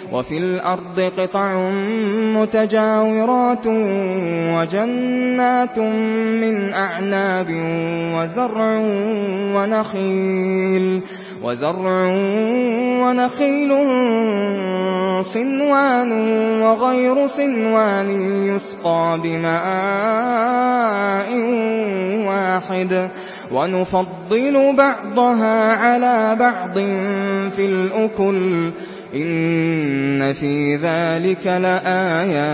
وفي الأرض قطع متجاورات وجنات من أعناب وزرع ونخيل صنوان وغير صنوان يسقى بماء واحد ونفضل بعضها على بعض في الأكل إن في ذلك لآيات لقوم يعقلون.